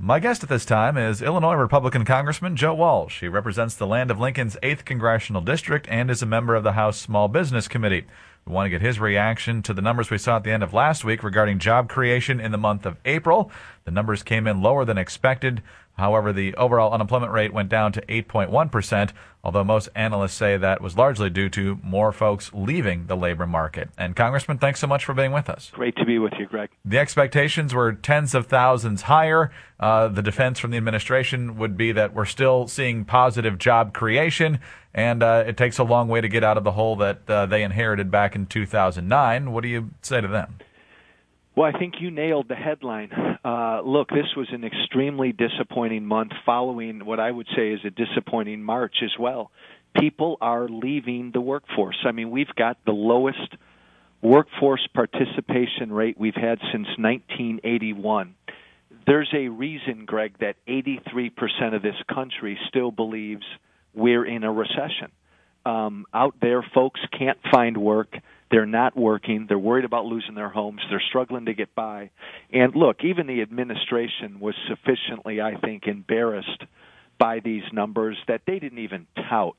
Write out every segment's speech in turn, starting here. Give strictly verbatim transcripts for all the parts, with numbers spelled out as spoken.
My guest at this time is Illinois Republican Congressman Joe Walsh. He represents the land of Lincoln's eighth Congressional District and is a member of the House Small Business Committee. We want to get his reaction to the numbers we saw at the end of last week regarding job creation in the month of April. The numbers came in lower than expected. However, the overall unemployment rate went down to eight point one percent, although most analysts say that was largely due to more folks leaving the labor market. And Congressman, thanks so much for being with us. Great to be with you, Greg. The expectations were tens of thousands higher. Uh, the defense from the administration would be that we're still seeing positive job creation, and uh, it takes a long way to get out of the hole that uh, they inherited back in two thousand nine. What do you say to them? Well, I think you nailed the headline. Uh, look, this was an extremely disappointing month following what I would say is a disappointing March as well. People are leaving the workforce. I mean, we've got the lowest workforce participation rate we've had since nineteen eighty-one. There's a reason, Greg, that eighty-three percent of this country still believes we're in a recession. Um, out there, folks can't find work. They're not working. They're worried about losing their homes. They're struggling to get by. And look, even the administration was sufficiently, I think, embarrassed by these numbers that they didn't even tout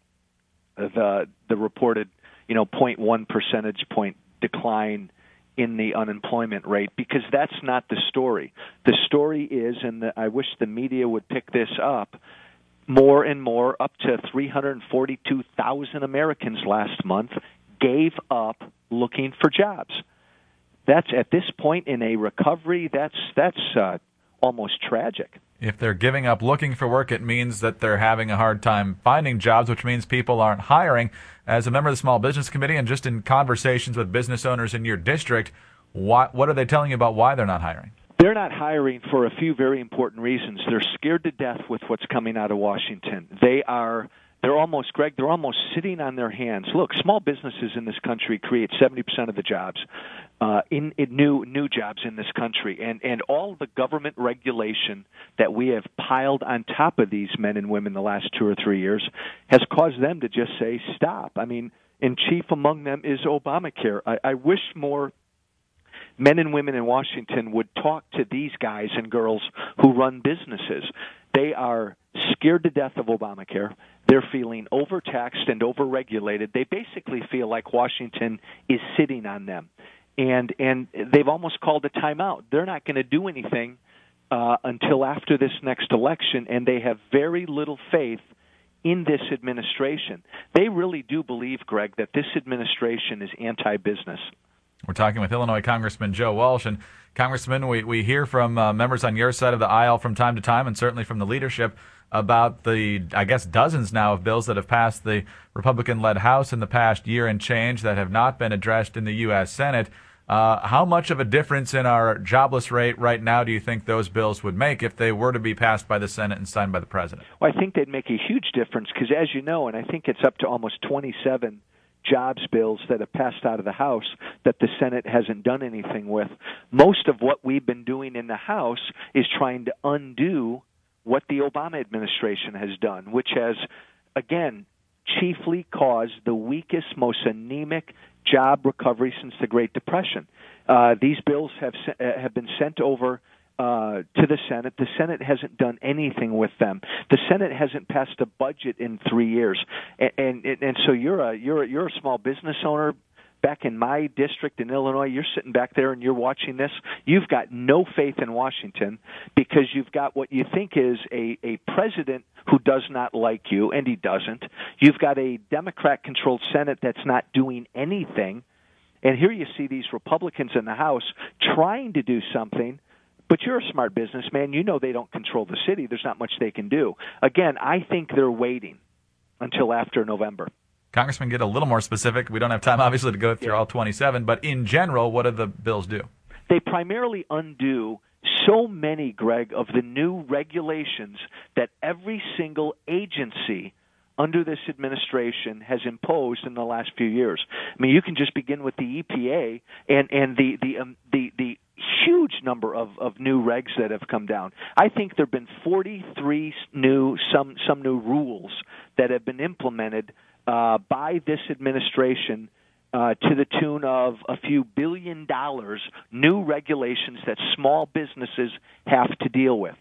the the reported, you know, zero point one percentage point decline in the unemployment rate, because that's not the story. The story is, and the, I wish the media would pick this up, more and more, up to three hundred forty-two thousand Americans last month gave up looking for jobs. That's, at this point in a recovery, that's that's uh, almost tragic. If they're giving up looking for work, it means that they're having a hard time finding jobs, which means people aren't hiring. As a member of the Small Business Committee and just in conversations with business owners in your district, what, what are they telling you about why they're not hiring? They're not hiring for a few very important reasons. They're scared to death with what's coming out of Washington. They are, they're almost, Greg, they're almost sitting on their hands. Look, small businesses in this country create seventy percent of the jobs, uh, in, in new new jobs in this country. And, and all the government regulation that we have piled on top of these men and women the last two or three years has caused them to just say, stop. I mean, and chief among them is Obamacare. I, I wish more men and women in Washington would talk to these guys and girls who run businesses. They are scared to death of Obamacare. They're feeling overtaxed and overregulated. They basically feel like Washington is sitting on them. And and they've almost called a timeout. They're not going to do anything uh, until after this next election, and they have very little faith in this administration. They really do believe, Greg, that this administration is anti-business. We're talking with Illinois Congressman Joe Walsh. And Congressman, we, we hear from uh, members on your side of the aisle from time to time, and certainly from the leadership, about the, I guess, dozens now of bills that have passed the Republican-led House in the past year and change that have not been addressed in the U S Senate. Uh, how much of a difference in our jobless rate right now do you think those bills would make if they were to be passed by the Senate and signed by the President? Well, I think they'd make a huge difference because, as you know, and I think it's up to almost twenty-seven jobs bills that have passed out of the House that the Senate hasn't done anything with. Most of what we've been doing in the House is trying to undo what the Obama administration has done, which has, again, chiefly caused the weakest, most anemic job recovery since the Great Depression. Uh, these bills have uh, have been sent over uh, to the Senate. The Senate hasn't done anything with them. The Senate hasn't passed a budget in three years, and and, and so you're a you're a, you're a small business owner. Back in my district in Illinois, you're sitting back there and you're watching this. You've got no faith in Washington because you've got what you think is a, a president who does not like you, and he doesn't. You've got a Democrat-controlled Senate that's not doing anything. And here you see these Republicans in the House trying to do something, but you're a smart businessman. You know they don't control the city. There's not much they can do. Again, I think they're waiting until after November. Congressman, get a little more specific. We don't have time, obviously, to go through yeah. all twenty-seven, but in general, what do the bills do? They primarily undo so many, Greg, of the new regulations that every single agency under this administration has imposed in the last few years. I mean, you can just begin with the E P A and, and the, the, um, the, the huge number of, of new regs that have come down. I think there have been forty-three new, some, some new rules that have been implemented Uh, by this administration uh, to the tune of a few billion dollars, new regulations that small businesses have to deal with.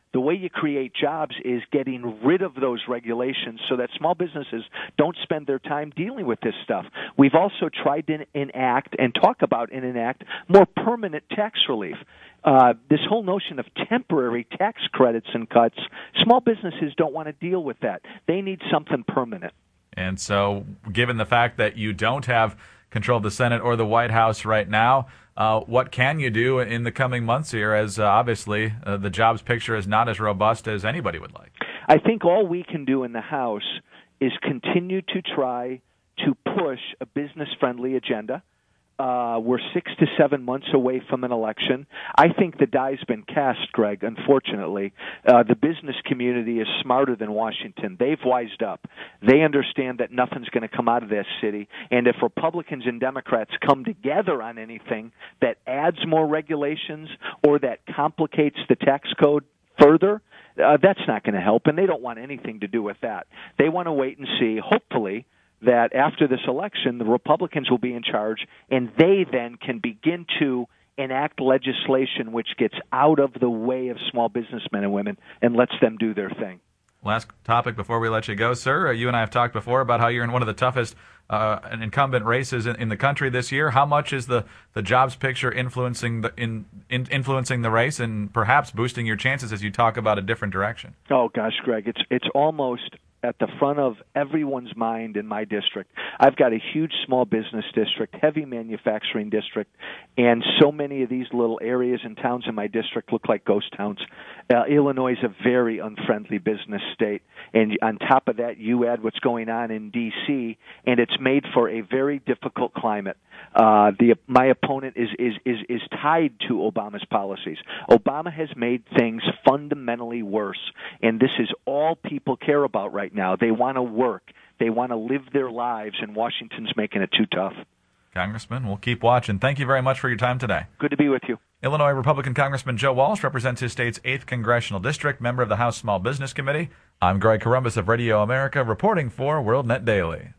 The way you create jobs is getting rid of those regulations so that small businesses don't spend their time dealing with this stuff. We've also tried to enact and talk about and enact more permanent tax relief. Uh, this whole notion of temporary tax credits and cuts, small businesses don't want to deal with that. They need something permanent. And so, given the fact that you don't have control of the Senate or the White House right now, uh, what can you do in the coming months here, as uh, obviously uh, the jobs picture is not as robust as anybody would like? I think all we can do in the House is continue to try to push a business-friendly agenda. Uh, we're six to seven months away from an election. I think the die's been cast, Greg, unfortunately. Uh, the business community is smarter than Washington. They've wised up. They understand that nothing's going to come out of this city. And if Republicans and Democrats come together on anything that adds more regulations or that complicates the tax code further, uh, that's not going to help. And they don't want anything to do with that. They want to wait and see, hopefully, that after this election, the Republicans will be in charge, and they then can begin to enact legislation which gets out of the way of small businessmen and women and lets them do their thing. Last topic before we let you go, sir. You and I have talked before about how you're in one of the toughest uh, incumbent races in, in the country this year. How much is the, the jobs picture influencing the in, in, influencing the race and perhaps boosting your chances as you talk about a different direction? Oh gosh, Greg, it's it's almost at the front of everyone's mind in my district. I've got a huge small business district, heavy manufacturing district, and so many of these little areas and towns in my district look like ghost towns. Uh, Illinois is a very unfriendly business state, and on top of that, you add what's going on in D C, and it's made for a very difficult climate. Uh, the my opponent is, is, is, is tied to Obama's policies. Obama has made things fundamentally worse, and this is all people care about right now. They want to work. They want to live their lives, and Washington's making it too tough. Congressman, we'll keep watching. Thank you very much for your time today. Good to be with you. Illinois Republican Congressman Joe Walsh represents his state's eighth Congressional District, member of the House Small Business Committee. I'm Greg Corombos of Radio America, reporting for WorldNet Daily.